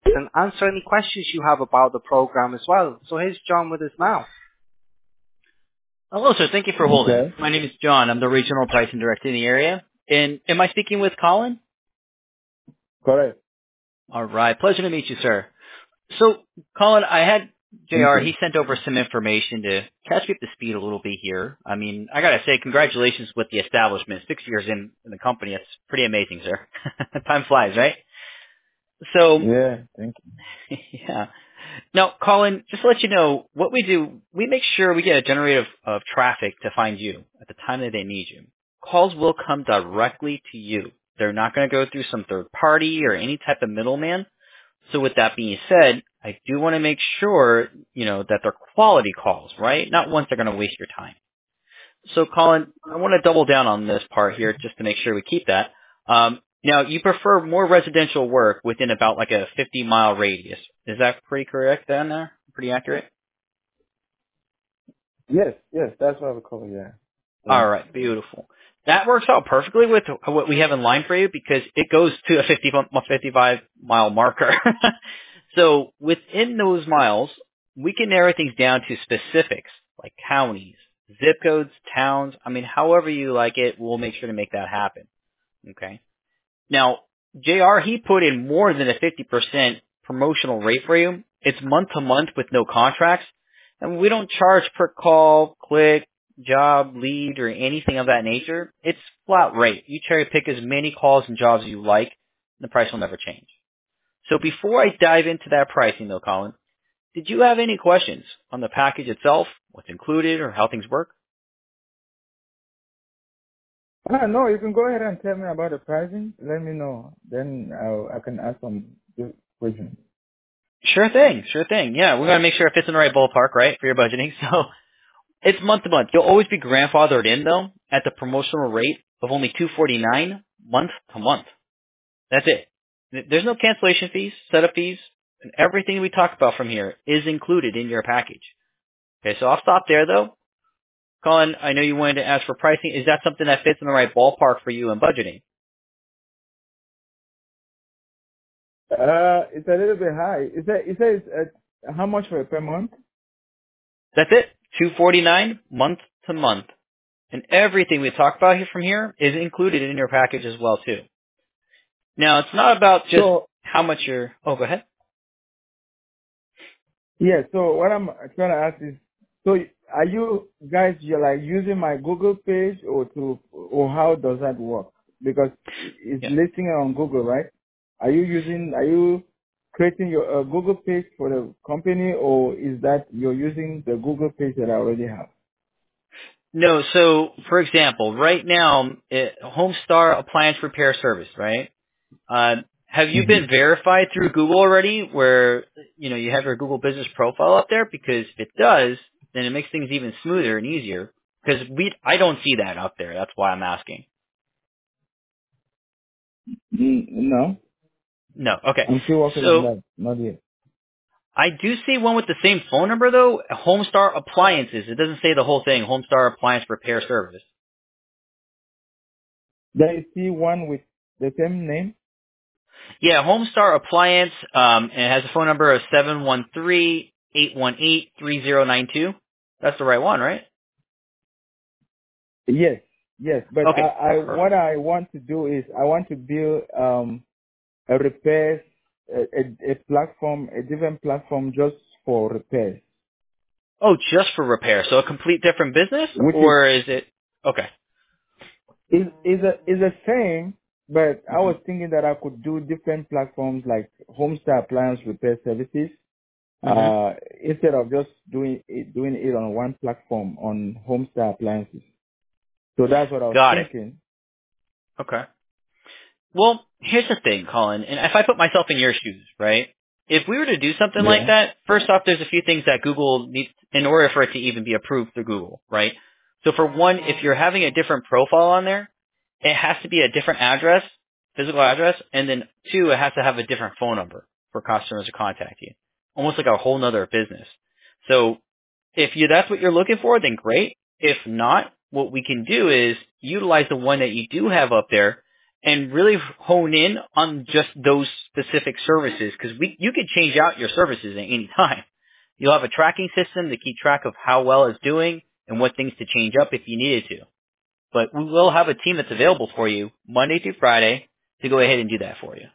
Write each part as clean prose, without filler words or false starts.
and answer any questions you have about the program as well. So here's John with us now. Hello, sir. Thank you for holding. Okay. My name is John. I'm the regional pricing director in the area. And am I speaking with Colin? Correct. All right. Pleasure to meet you, sir. So, Colin, I had Thank JR. you. He sent over some information to catch me up to speed a little bit here. I mean, I got to say, congratulations with the establishment. 6 years in the company. That's pretty amazing, sir. Time flies, right? So, Yeah, thank yeah. Now, Colin, just to let you know, what we do, we make sure we get a generator of traffic to find you at the time that they need you. Calls will come directly to you. They're not going to go through some third party or any type of middleman. So with that being said, I do want to make sure, that they're quality calls, right? Not ones that are going to waste your time. So Colin, I want to double down on this part here just to make sure we keep that. Now, you prefer more residential work within about like a 50-mile radius. Is that pretty correct down there? Pretty accurate? you. Yes, that's what we call it, yeah. All Yeah. right, beautiful. That works out perfectly with what we have in line for you because it goes to a 55-mile marker. So within those miles, we can narrow things down to specifics like counties, zip codes, towns. I mean, however you like it, we'll make sure to make that happen. Okay. Now, JR, he put in more than a 50% promotional rate for you. It's month to month with no contracts. And we don't charge per call, click, job, lead, or anything of that nature. It's flat rate. You cherry pick as many calls and jobs as you like, and the price will never change. So before I dive into that pricing though, Colin, did you have any questions on the package itself, what's included, or how things work? No, you can go ahead and tell me about the pricing. Let me know. Then I can ask some good questions. Sure thing, sure thing. Yeah, we're going to make sure it fits in the right ballpark, right, for your budgeting. So it's month to month. You'll always be grandfathered in, though, at the promotional rate of only $249 month to month. That's it. There's no cancellation fees, setup fees, and everything we talk about from here is included in your package. Okay, so I'll stop there, though. Colin, I know you wanted to ask for pricing. Is that something that fits in the right ballpark for you in budgeting? It's a little bit high. It says how much for per month? That's it. $249 month to month. And everything we talk about here from here is included in your package as well, too. Now, it's not about just So how much you're... Oh, go ahead. yeah. So what I'm trying to ask is, so are you guys you're like using my Google page or how does that work? Because it's Yeah. listing it on Google, right? Are you creating your Google page for the company, or is that you're using the Google page that I already have? No, so, for example, right now, Homestar Appliance Repair Service, right? Have you Hmm. been verified through Google already where, you have your Google business profile up there? Because if it does, then it makes things even smoother and easier. Because I don't see that up there. That's why I'm asking. No, No. Okay. I'm still working on So that. Not yet. I do see one with the same phone number though. Homestar Appliances. It doesn't say the whole thing. Homestar Appliance Repair Service. There is still one with the same name. Yeah, Homestar Appliance. And it has a phone number of 713-818-3092. That's the right one, right? Yes, yes. But Okay. what Perfect. I want to do is I want to build a repairs, a platform, a different platform just for repairs, Oh, just for repair. So a complete different business, which or is it? Okay. is a same. But I hmm was thinking that I could do different platforms like Homestar Appliance Repair Services, hmm instead of just doing it on one platform on Homestar Appliances. So that's what I was Got it. thinking. Okay. Well, here's the thing, Colin, and if I put myself in your shoes, right? If we were to do something like Yeah. that, first off, there's a few things that Google needs in order for it to even be approved through Google, right? So for one, if you're having a different profile on there, it has to be a different address, physical address, and then two, it has to have a different phone number for customers to contact you. Almost like a whole nother business. So if that's what you're looking for, then great. If not, what we can do is utilize the one that you do have up there and really hone in on just those specific services, because you can change out your services at any time. You'll have a tracking system to keep track of how well it's doing and what things to change up if you needed to. But we will have a team that's available for you Monday through Friday to go ahead and do that for you.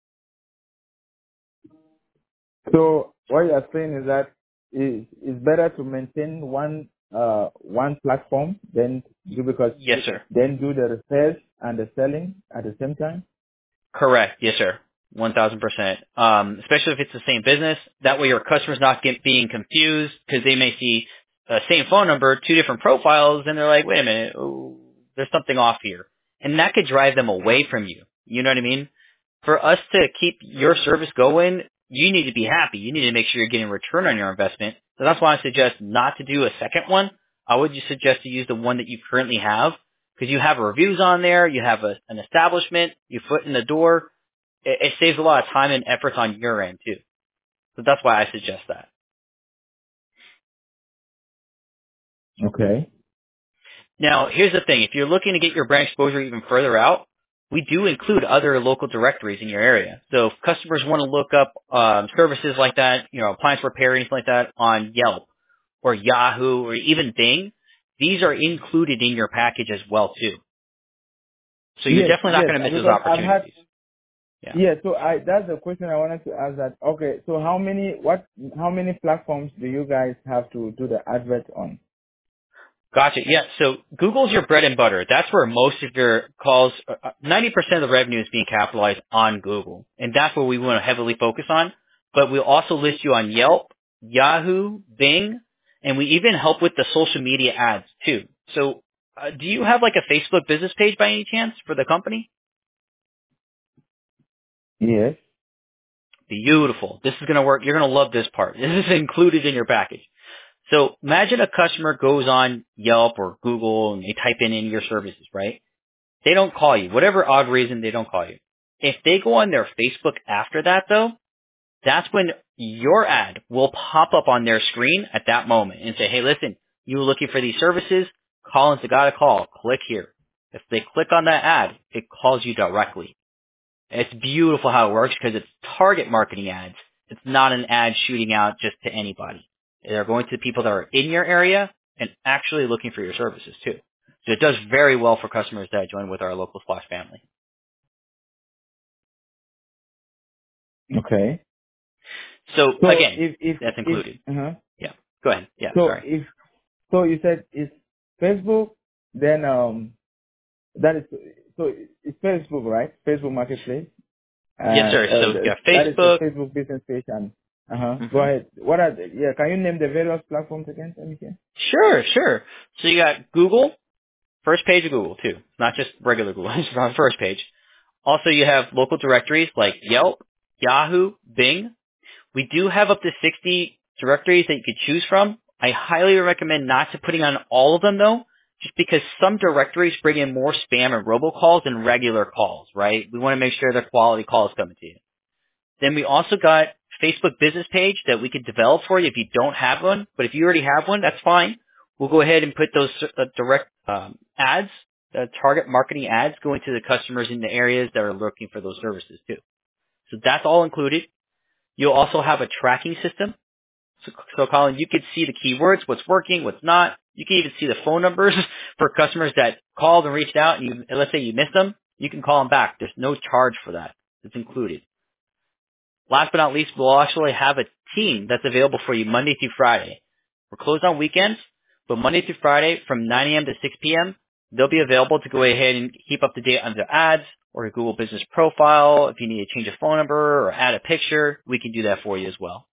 So what you're saying is that it's better to maintain one platform than because Yes, sir. then do the repairs and the selling at the same time. Correct. Yes, sir. 1,000%. Especially if it's the same business. That way your customer's not being confused, because they may see the same phone number, two different profiles, and they're like, wait a minute, there's something off here. And that could drive them away from you. You know what I mean? For us to keep your service going, you need to be happy. You need to make sure you're getting a return on your investment. So that's why I suggest not to do a second one. I would just suggest to use the one that you currently have, because you have reviews on there, you have an establishment, you foot in the door. It saves a lot of time and effort on your end too. So that's why I suggest that. Okay. Now, here's the thing. If you're looking to get your brand exposure even further out, we do include other local directories in your area. So if customers want to look up services like that, appliance repair, anything like that on Yelp or Yahoo or even Bing, these are included in your package as well too. So you're definitely not going to miss those opportunities. So that's the question I wanted to ask. That okay, so how many platforms do you guys have to do the advert on? Gotcha. Yeah. So Google's your bread and butter. That's where most of your calls, 90% of the revenue is being capitalized on Google, and that's where we want to heavily focus on. But we'll also list you on Yelp, Yahoo, Bing, and we even help with the social media ads too. So do you have like a Facebook business page by any chance for the company? Yes. Beautiful. This is going to work. You're going to love this part. This is included in your package. So imagine a customer goes on Yelp or Google and they type in your services, right? They don't call you. Whatever odd reason, they don't call you. If they go on their Facebook after that though, that's when your ad will pop up on their screen at that moment and say, hey, listen, you were looking for these services, Collins, I got a call, click here. If they click on that ad, it calls you directly. It's beautiful how it works because it's target marketing ads. It's not an ad shooting out just to anybody. They're going to the people that are in your area and actually looking for your services too. So it does very well for customers that join with our local Splash family. Okay. So again, that's included. Yeah. Go ahead. Yeah. Sorry. So you said it's Facebook, then that is so it's Facebook, right? Facebook Marketplace. Yes, sir. So yeah, Facebook. That is the Facebook business page and Go ahead. Can you name the various platforms again? Sure. So you got Google, first page of Google too. Not just regular Google, it's on the first page. Also you have local directories like Yelp, Yahoo, Bing. We do have up to 60 directories that you could choose from. I highly recommend not to putting on all of them though, just because some directories bring in more spam and robocalls than regular calls, right? We want to make sure they're quality calls coming to you. Then we also got Facebook business page that we could develop for you if you don't have one. But if you already have one, that's fine. We'll go ahead and put those direct ads, target marketing ads going to the customers in the areas that are looking for those services too. So that's all included. You'll also have a tracking system. So Colin, you could see the keywords, what's working, what's not. You can even see the phone numbers for customers that called and reached out, and let's say you missed them, you can call them back. There's no charge for that. It's included. Last but not least, we'll actually have a team that's available for you Monday through Friday. We're closed on weekends, but Monday through Friday from 9 a.m. to 6 p.m., they'll be available to go ahead and keep up to date on their ads or your Google business profile. If you need to change a phone number or add a picture, we can do that for you as well.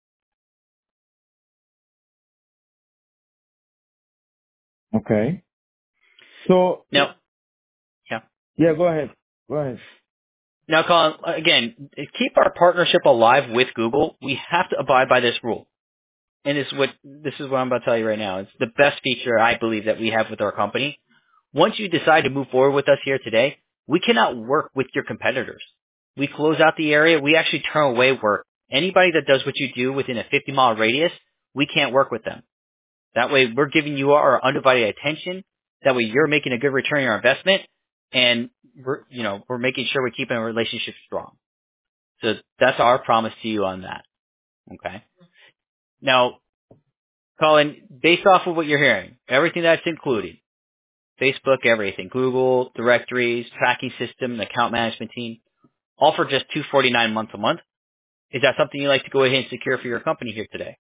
Okay. So now, go ahead. Now, Colin, again, to keep our partnership alive with Google, we have to abide by this rule. And this is what I'm about to tell you right now. It's the best feature I believe that we have with our company. Once you decide to move forward with us here today, we cannot work with your competitors. We close out the area. We actually turn away work. Anybody that does what you do within a 50-mile radius, we can't work with them. That way, we're giving you our undivided attention. That way, you're making a good return on your investment. and we're making sure we're keeping a relationship strong. So that's our promise to you on that. Okay. Now, Colin, based off of what you're hearing, everything that's included, Facebook, everything, Google, directories, tracking system, account management team, all for just $249 month to month. Is that something you'd like to go ahead and secure for your company here today?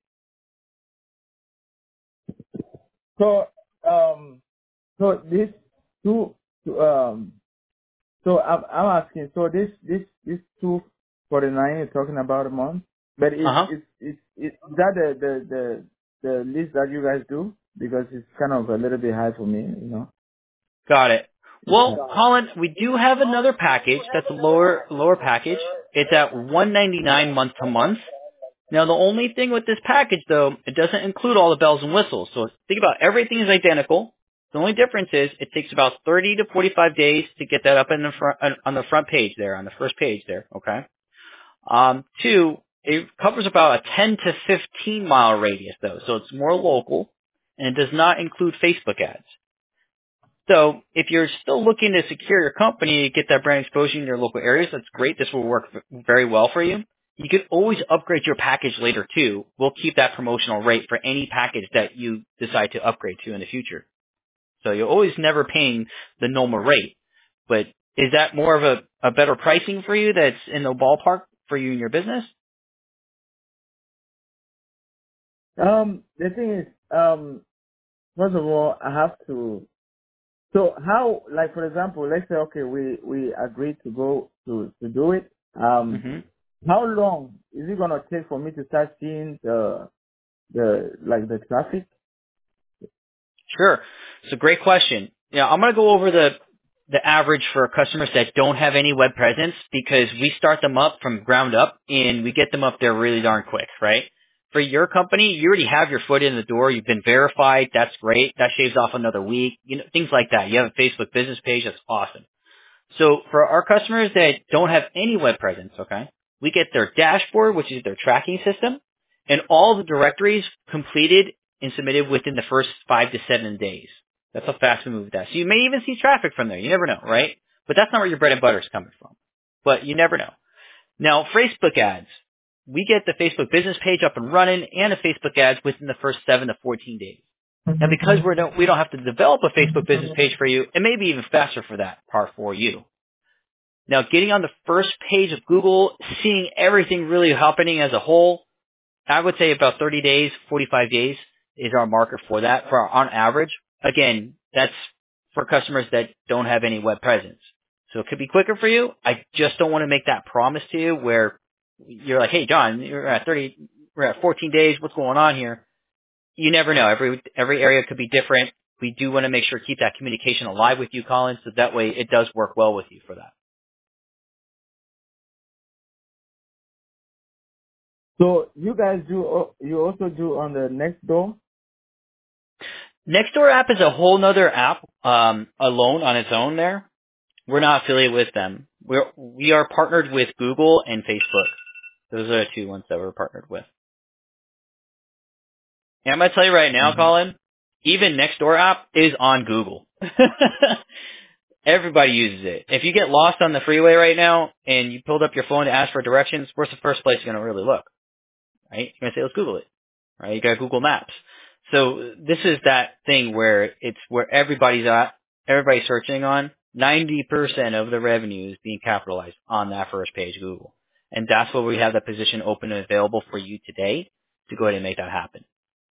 So, so this two, so I'm asking, so this 249 you're talking about a month, but is that the list that you guys do? Because it's kind of a little bit high for me, you know. Got it. Well, Colin, we do have another package that's a lower package. It's at $199 month to month. Now, the only thing with this package, though, it doesn't include all the bells and whistles. So think about everything is identical. The only difference is it takes about 30 to 45 days to get that up in the front, on the front page there, on the first page there. Okay. Two, it covers about a 10 to 15 mile radius, though, so it's more local, and it does not include Facebook ads. So if you're still looking to secure your company, get that brand exposure in your local areas, that's great. This will work very well for you. You can always upgrade your package later too. We'll keep that promotional rate for any package that you decide to upgrade to in the future. So you're always never paying the normal rate. But is that more of a better pricing for you that's in the ballpark for you and your business? The thing is, first of all, I have to. So how, like for example, let's say okay, we agreed to go to do it. How long is it gonna take for me to start seeing the traffic? Sure. It's a great question. Yeah, I'm going to go over the average for customers that don't have any web presence because we start them up from ground up and we get them up there really darn quick, right? For your company, you already have your foot in the door. You've been verified. That's great. That shaves off another week. Things like that. You have a Facebook business page. That's awesome. So for our customers that don't have any web presence, okay, we get their dashboard, which is their tracking system, and all the directories completed and submitted within the first 5 to 7 days. That's how fast we move that. So you may even see traffic from there. You never know, right? But that's not where your bread and butter is coming from. But you never know. Now, Facebook ads. We get the Facebook business page up and running and the Facebook ads within the first 7 to 14 days. Now, because we don't have to develop a Facebook business page for you, it may be even faster for that part for you. Now, getting on the first page of Google, seeing everything really happening as a whole, I would say about 30 days, 45 days is our marker for that on average. Again, that's for customers that don't have any web presence. So it could be quicker for you. I just don't want to make that promise to you where you're like, hey, John, we're at 14 days. What's going on here? You never know. Every area could be different. We do want to make sure to keep that communication alive with you, Colin, so that way it does work well with you for that. So you guys you also do on the Nextdoor? Nextdoor app is a whole nother app, alone on its own there. We're not affiliated with them. We are partnered with Google and Facebook. Those are the two ones that we're partnered with. And I'm going to tell you right now, Colin, even Nextdoor app is on Google. Everybody uses it. If you get lost on the freeway right now and you pulled up your phone to ask for directions, where's the first place you're going to really look? Right? You're going to say, let's Google it. Right? You got Google Maps. So this is that thing where it's where everybody's at, everybody's searching on. 90% of the revenue is being capitalized on that first page, Google. And that's where we have that position open and available for you today to go ahead and make that happen.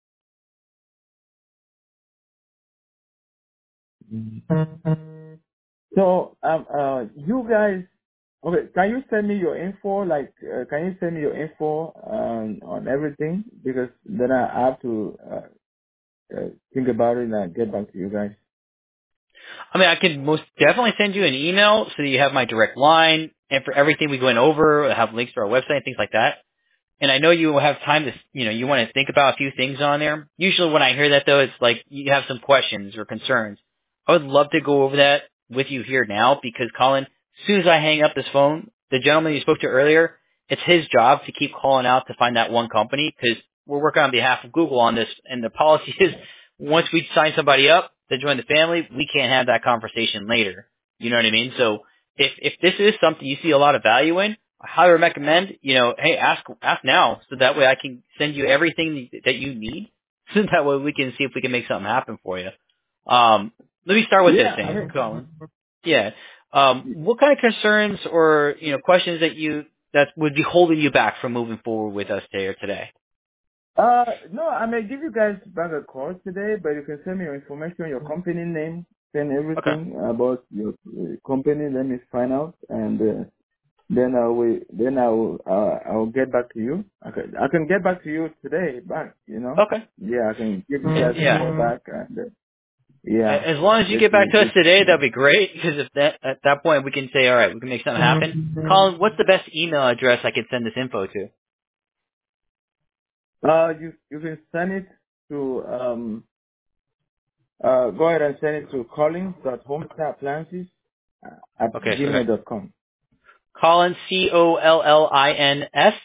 So, you guys, okay, can you send me your info? Can you send me your info on everything? Because then I have to think about it and get back to you guys. I mean, I can most definitely send you an email so that you have my direct line, and for everything we went over, I have links to our website and things like that. And I know you will have time to, you want to think about a few things on there. Usually when I hear that though, it's like you have some questions or concerns. I would love to go over that with you here now because Colin, as soon as I hang up this phone, the gentleman you spoke to earlier, it's his job to keep calling out to find that one company because we're working on behalf of Google on this. And the policy is once we sign somebody up to join the family, we can't have that conversation later. You know what I mean? So if this is something you see a lot of value in, I highly recommend, hey, ask now, so that way I can send you everything that you need, so that way we can see if we can make something happen for you. Let me start with this thing, Colin. Yeah. What kind of concerns or questions that would be holding you back from moving forward with us today? No, I may give you guys back a call today, but you can send me your information, your company name, send everything about your company. Let me find out, and then I'll get back to you. I can get back to you today, back. Okay. Yeah, I can give you guys a call back, and As long as you get back to us today, that'd be great. Because at that point we can say, all right, we can make something happen. Colin, what's the best email address I can send this info to? You can send it to go ahead and send it to collins.homestarappliances at gmail.com. Collins, COLLINS.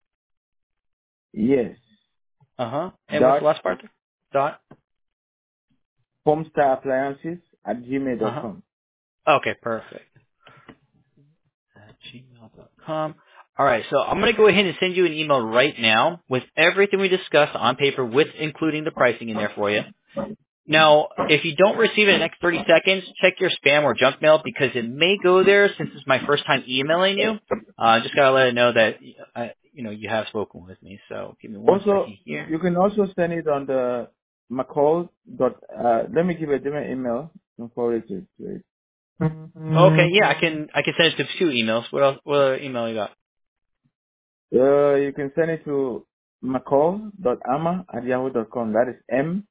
Yes. And what's the last part? Dot. homestarappliances at gmail.com. Okay, perfect. At gmail.com. All right, so I'm going to go ahead and send you an email right now with everything we discussed on paper, with including the pricing in there for you. Now, if you don't receive it in the next 30 seconds, check your spam or junk mail, because it may go there since it's my first time emailing you. Just got to let it know that you have spoken with me. So give me one second here. You can also send it on the McCall. Let me give a different email and forward it to it. Okay, yeah, I can send it to 2 emails. What else? What other email you got? You can send it to macole.ama@yahoo.com. That is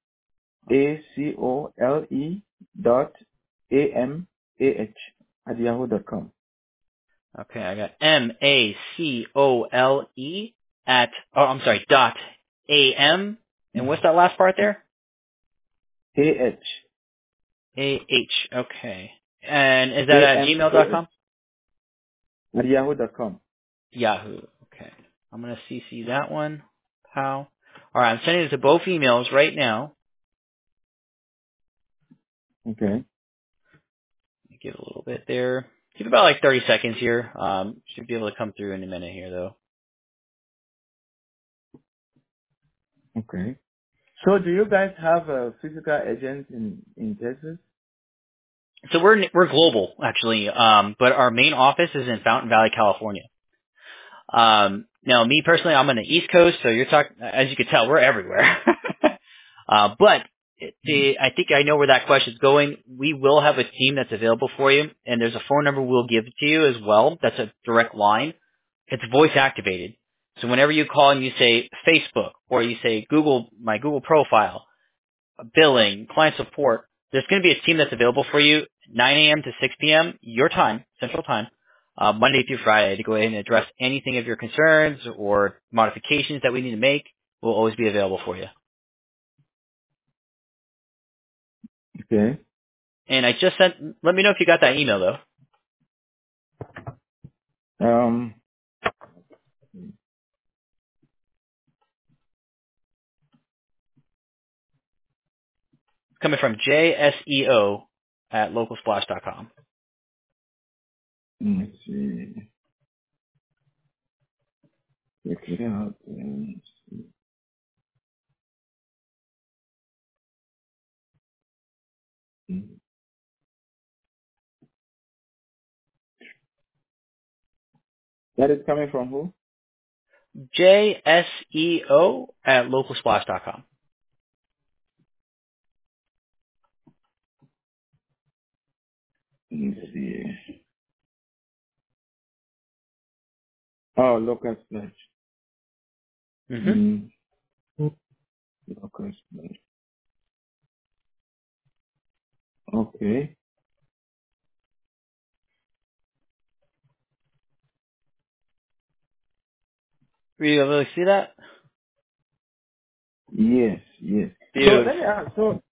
MACOLE.AMAH@yahoo.com. Okay, I got MACOLE dot AM. And what's that last part there? AH. Okay. And is that at gmail.com? At yahoo.com. Yahoo. Okay. I'm going to CC that one. How? All right, I'm sending it to both emails right now. Okay. Give it a little bit there. Give it about like 30 seconds here. Should be able to come through in a minute here, though. Okay. So do you guys have a physical agent in Texas? So we're global, actually, but our main office is in Fountain Valley, California. Now, me personally, I'm on the East Coast, so you're talking, as you can tell, we're everywhere. But I think I know where that question's going. We will have a team that's available for you, and there's a phone number we'll give to you as well. That's a direct line. It's voice activated. So whenever you call and you say Facebook, or you say my Google profile, billing, client support, there's going to be a team that's available for you 9 a.m. to 6 p.m. your time, Central Time, Monday through Friday, to go ahead and address anything of your concerns or modifications that we need to make. Will always be available for you. Okay. And I just sent, let me know if you got that email, though. It's coming from JSEO@localsplash.com. Let's see. Check it out. That is coming from who? JSEO@localsplash.com. Let's see. Oh, Local Splash. Mm-hmm. Local Splash. Okay. Were you able to see that? Yes, yes. Beautiful. So let me ask,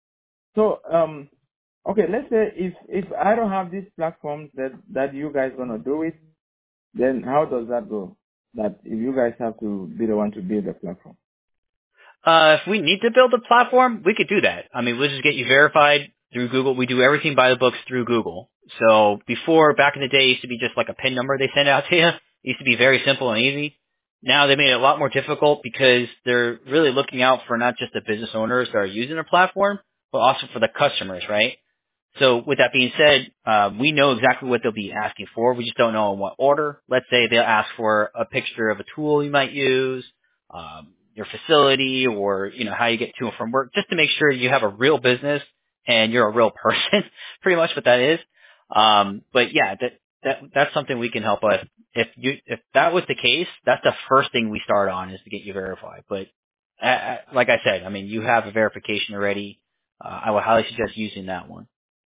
okay, let's say if I don't have these platforms that you guys gonna do it, then how does that go? That if you guys have to be the one to build the platform. If we need to build a platform, we could do that. I mean, we'll just get you verified through Google. We do everything by the books through Google. So before, back in the day, it used to be just like a PIN number they send out to you. It used to be very simple and easy. Now they made it a lot more difficult because they're really looking out for not just the business owners that are using their platform, but also for the customers, right? So with that being said, we know exactly what they'll be asking for. We just don't know in what order. Let's say they'll ask for a picture of a tool you might use, your facility, or how you get to and from work, just to make sure you have a real business and you're a real person. Pretty much what that is. But yeah, that's something we can help with. If that was the case, that's the first thing we start on is to get you verified. But like I said, I mean, you have a verification already. I would highly suggest using that one.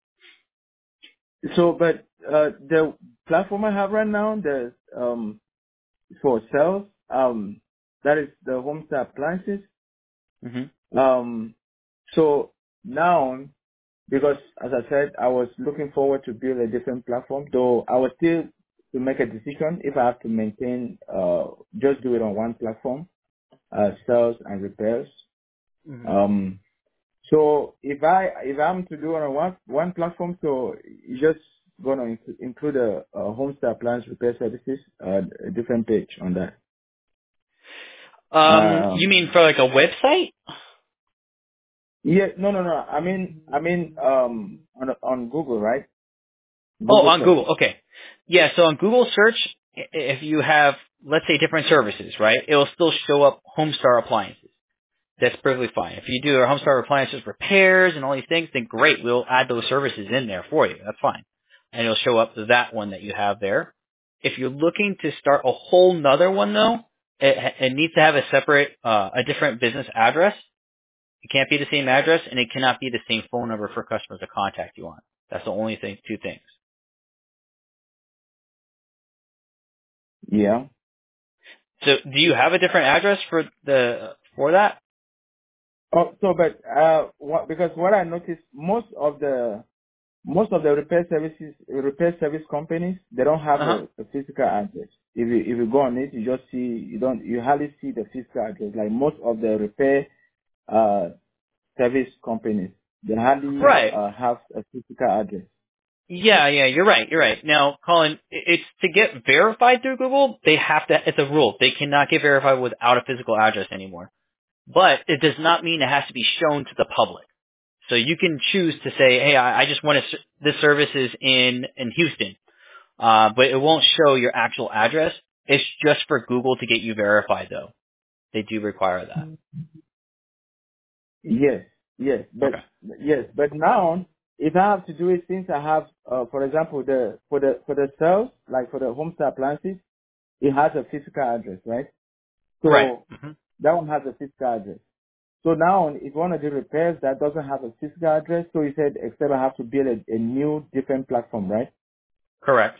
So, but the platform I have right now, there's for sales, that is the Homestar Appliances. Mm-hmm. So now, because as I said, I was looking forward to build a different platform, though I was still to make a decision if I have to maintain, just do it on one platform, sales and repairs. Mm-hmm. So if I'm to do it on one platform, so it's just going to include a Homestar Appliance Repair Services, a different page on that. You mean for like a website? Yeah, no. I mean, on Google, right? Oh, Google on search. Google. Okay. Yeah, so on Google search, if you have, let's say, different services, right, it will still show up Homestar Appliances. That's perfectly fine. If you do our Homestar Appliances repairs and all these things, then great. We'll add those services in there for you. That's fine. And it'll show up to that one that you have there. If you're looking to start a whole nother one, though, it needs to have a separate, a different business address. It can't be the same address, and it cannot be the same phone number for customers to contact you on. That's the only thing, two things. Yeah. So, do you have a different address for that? Oh, so but because what I noticed, most of the repair service companies, they don't have Uh huh. a physical address. If you go on it, you just see you hardly see the physical address. Like most of the repair uh service companies, they hardly Right. have a physical address. Yeah, you're right. You're right. Now, Colin, it's to get verified through Google, they have to, it's a rule. They cannot get verified without a physical address anymore. But it does not mean it has to be shown to the public. So you can choose to say, hey, I just want this service is in Houston. But it won't show your actual address. It's just for Google to get you verified though. They do require that. Yes, Okay. but now if I have to do it, since I have, for example, for the cells, like for the Homestar Appliances, it has a physical address, right? Right. So that one has a physical address. So now, if you want to do repairs, that doesn't have a physical address. So you said, except I have to build a new, different platform, right? Correct.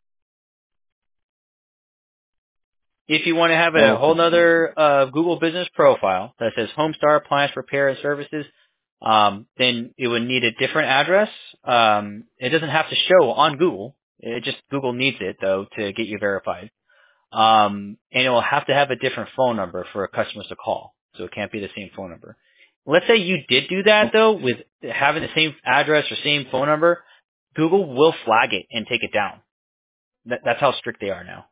If you want to have a whole Okay. nother Google business profile that says Homestar Appliance Repair and Services, then it would need a different address. It doesn't have to show on Google. It just Google needs it though to get you verified. And it will have to have a different phone number for customers to call, so it can't be the same phone number. Let's say you did do that though, with having the same address or same phone number, Google will flag it and take it down. That's how strict they are now.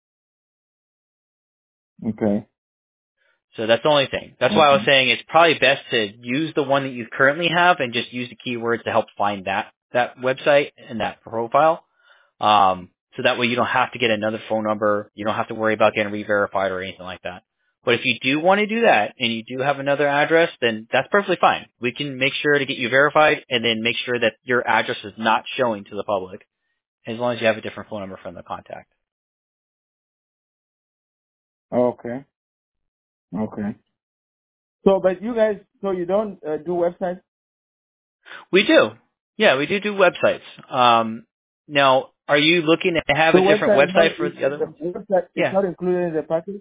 Okay. So that's the only thing. That's why I was saying it's probably best to use the one that you currently have and just use the keywords to help find that website and that profile. So that way you don't have to get another phone number. You don't have to worry about getting re-verified or anything like that. But if you do want to do that and you do have another address, then that's perfectly fine. We can make sure to get you verified and then make sure that your address is not showing to the public as long as you have a different phone number from the contact. Okay. Okay. So, but you guys, so you don't do websites? We do. Yeah, we do websites. Now, are you looking to have So a different website is not, website for the other the ones? website is Yeah. not included in the package?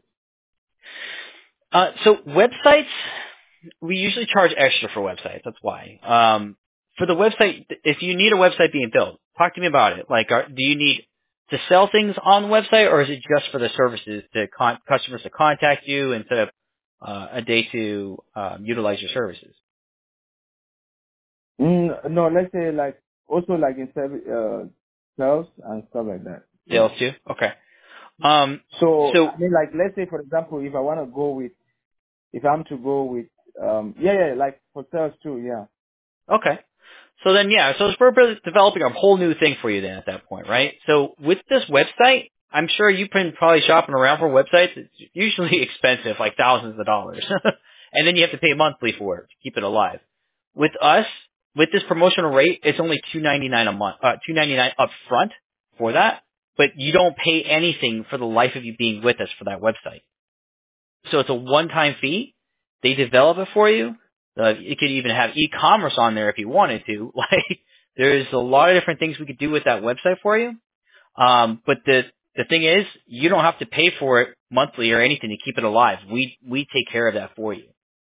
So websites, we usually charge extra for websites. That's why. For the website, if you need a website being built, talk to me about it. Like, do you need to sell things on the website, or is it just for the services to customers to contact you and set up a day to utilize your services? No, let's say like also like in sales and stuff like that. Sales So, too? Okay. Um, so so, I mean, like let's say for example, if I want to go with, if I'm to go with, yeah, like for sales too, yeah. okay. So then, yeah, so we're developing a whole new thing for you then at that point, right? So with this website, I'm sure you've been probably shopping around for websites. It's usually expensive, like thousands of dollars. And then you have to pay monthly for it to keep it alive. With us, with this promotional rate, it's only $2.99 a month, $2.99 up front for that, but you don't pay anything for the life of you being with us for that website. So it's a one-time fee. They develop it for you. You could even have e-commerce on there if you wanted to. Like, there's a lot of different things we could do with that website for you. But the thing is, you don't have to pay for it monthly or anything to keep it alive. We take care of that for you.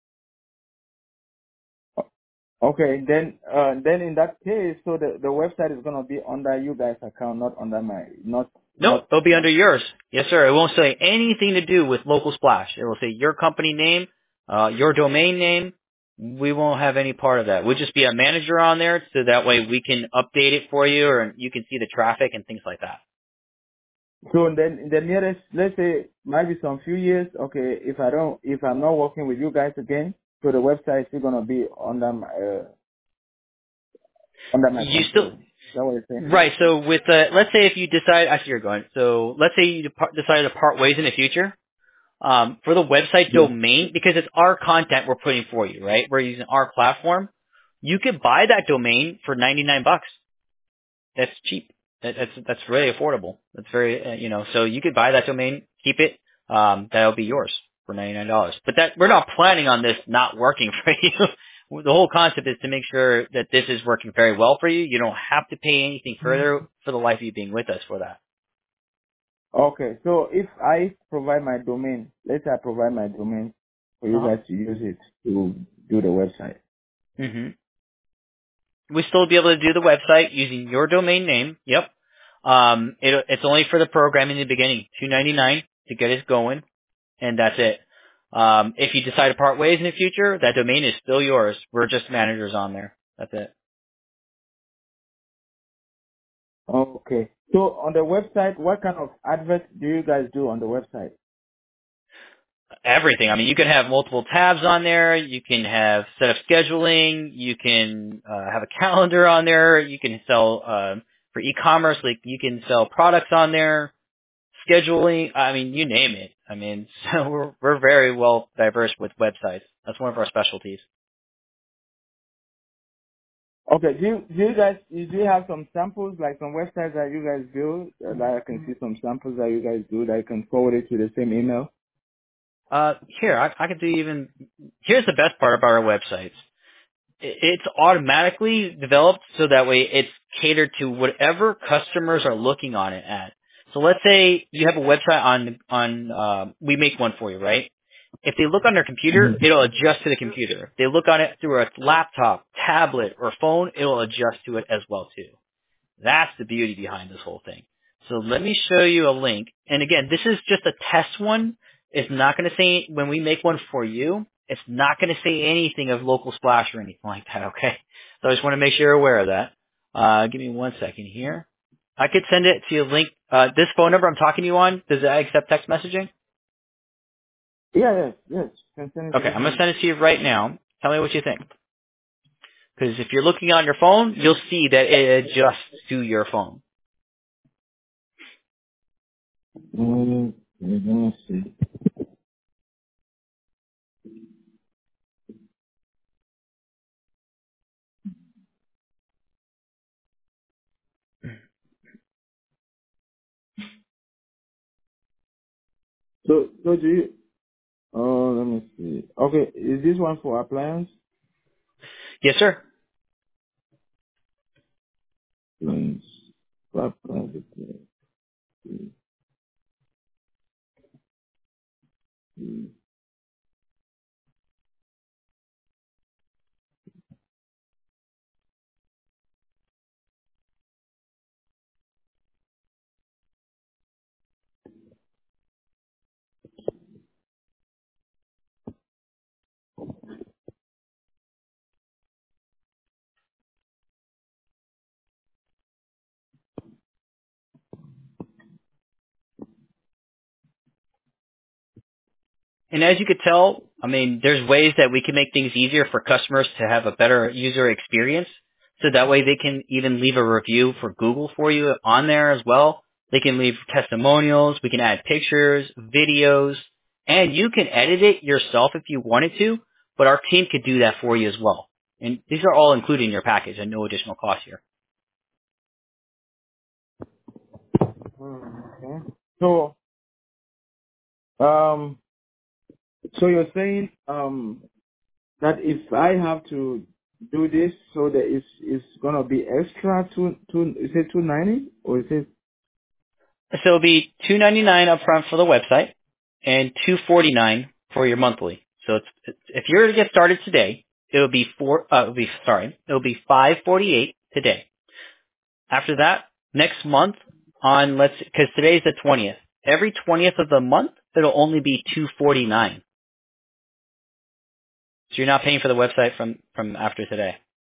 Okay, then in that case, so the website is gonna be under you guys' account, not under my, Nope, not. it'll be under yours. Yes, sir. It won't say anything to do with Local Splash. It will say your company name, your domain name. We won't have any part of that. We'll just be a manager on there, so that way we can update it for you, or you can see the traffic and things like that. So then in the nearest, let's say might be some few years. Okay, if I'm not working with you guys again, so the website is still gonna be under my You still control. Is that what you're saying? right. So with let's say if you decide, I see you're going. So let's say you decide to part ways in the future. For the website Yeah. domain, because it's our content we're putting for you, right? We're using our platform. You could buy that domain for $99. That's cheap. That's really affordable. That's very So you could buy that domain, keep it. That'll be yours for $99. But that we're not planning on this not working for you. The whole concept is to make sure that this is working very well for you. You don't have to pay anything further for the life of you being with us for that. Okay, so if I provide my domain, let's say I provide my domain for you Uh guys to use it to do the website. huh. We still be able to do the website using your domain name. Yep. It's only for the program in the beginning, $2.99 to get us going, and that's it. If you decide to part ways in the future, that domain is still yours. We're just managers on there. That's it. Okay. So on the website, what kind of adverts do you guys do on the website? Everything. I mean, you can have multiple tabs on there. You can have set up scheduling. You can have a calendar on there. You can sell for e-commerce. Like you can sell products on there. Scheduling, I mean, you name it. I mean, so we're very well diverse with websites. That's one of our specialties. Okay. Do you have some samples, like some websites that you guys build, that I can see some samples that you guys do that I can forward it to the same email? Here, I could do even, here's the best part about our websites. It's automatically developed so that way it's catered to whatever customers are looking on it at. So let's say you have a website we make one for you, right? If they look on their computer, Mm-hmm. it'll adjust to the computer. If they look on it through a laptop, tablet, or phone, it'll adjust to it as well too. That's the beauty behind this whole thing. So let me show you a link. And again, this is just a test one. It's not going to say, when we make one for you, it's not going to say anything of local splash or anything like that, okay? So I just want to make sure you're aware of that. Give me 1 second here. I could send it to you link. This phone number I'm talking to you on, does it accept text messaging? Yes. Can send it to Okay, this I'm going to number. send it to you right now. Tell me what you think. Because if you're looking on your phone, you'll see that it adjusts to your phone. Let me see. So do you? Oh, let me see. Okay, is this one for appliance? Yes, sir. Appliance. Appliance. And as you could tell, I mean, there's ways that we can make things easier for customers to have a better user experience. So that way they can even leave a review for Google for you on there as well. They can leave testimonials. We can add pictures, videos, and you can edit it yourself if you wanted to, but our team could do that for you as well. And these are all included in your package at no additional cost here. Okay. So, so you're saying that if I have to do this, so that it's gonna be extra is it 290 or is it? So it'll be $299 upfront for the website and $249 for your monthly. So if you're to get started today, it'll be $548 today. After that, next month because today's the 20th. Every 20th of the month, it'll only be $249. So you're not paying for the website from after today.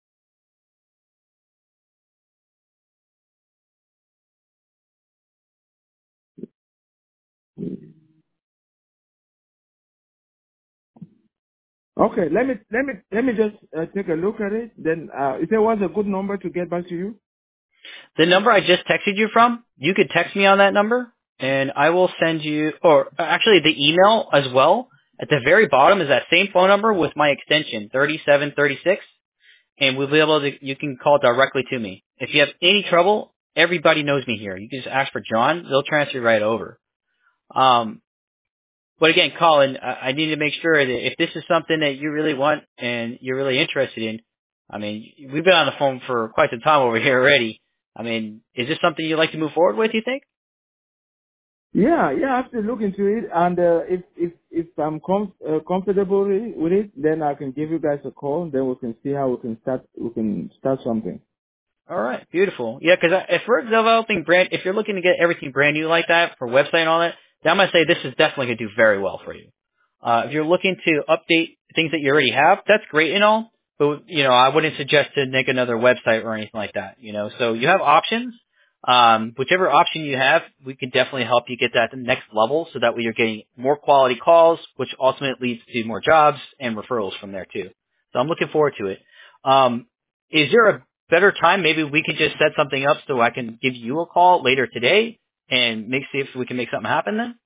Okay, let me just take a look at it. Then, if there was a good number to get back to you. The number I just texted you from, you could text me on that number, and I will send you, or actually the email as well. At the very bottom is that same phone number with my extension, 3736, and we'll be able to, you can call directly to me. If you have any trouble, everybody knows me here. You can just ask for John. They'll transfer you right over. But again, Colin, I need to make sure that if this is something that you really want and you're really interested in, I mean, we've been on the phone for quite some time over here already. I mean, is this something you'd like to move forward with, you think? Yeah, I have to look into it, and if I'm comfortable with it, then I can give you guys a call. Then we can see how we can start something. All right, beautiful. Yeah, because if we're developing if you're looking to get everything brand new like that for website and all that, then I'm going to say this is definitely going to do very well for you. If you're looking to update things that you already have, that's great and all, but, I wouldn't suggest to make another website or anything like that, So you have options. Whichever option you have, we can definitely help you get that to the next level so that way you're getting more quality calls, which ultimately leads to more jobs and referrals from there too. So I'm looking forward to it. Is there a better time? Maybe we could just set something up so I can give you a call later today and see if we can make something happen then?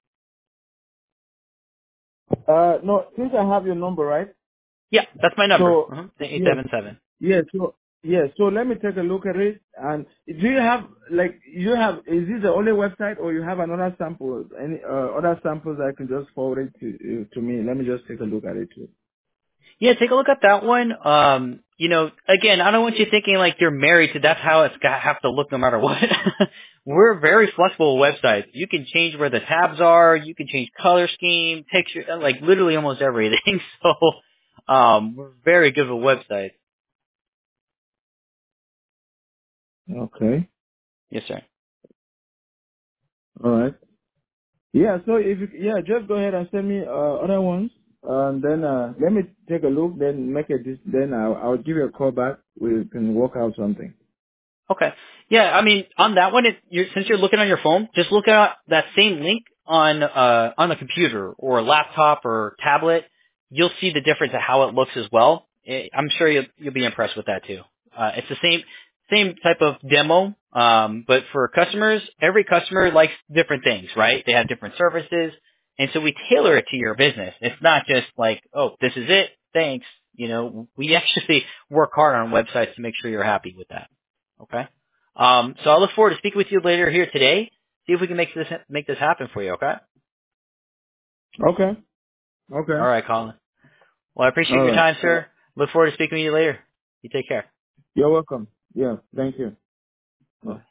No, since I have your number, right? Yeah, that's my number. So, 877. So let me take a look at it. And do you have is this the only website, or you have another sample, any other samples I can just forward it to me? Let me just take a look at it too. Yeah, take a look at that one. Again, I don't want you thinking like you're married to that's how it's have to look no matter what. We're very flexible websites. You can change where the tabs are. You can change color scheme, picture, like literally almost everything. So, we're very good with websites. Okay. Yes, sir. All right. Yeah. So just go ahead and send me other ones, and then let me take a look. Then Then I'll give you a call back. We can work out something. Okay. Yeah, I mean, on that one, since you're looking on your phone, just look at that same link on the computer or laptop or tablet. You'll see the difference of how it looks as well. I'm sure you'll be impressed with that too. It's the same type of demo, but for customers, every customer likes different things, right? They have different services, and so we tailor it to your business. It's not just like, oh, this is it, thanks. We actually work hard on websites to make sure you're happy with that. Okay. So I look forward to speaking with you later here today. See if we can make this happen for you. Okay. Okay. Okay. All right, Colin. Well, I appreciate All your right. time, sir. Look forward to speaking with you later. You take care. You're welcome. Yeah. Thank you. Bye.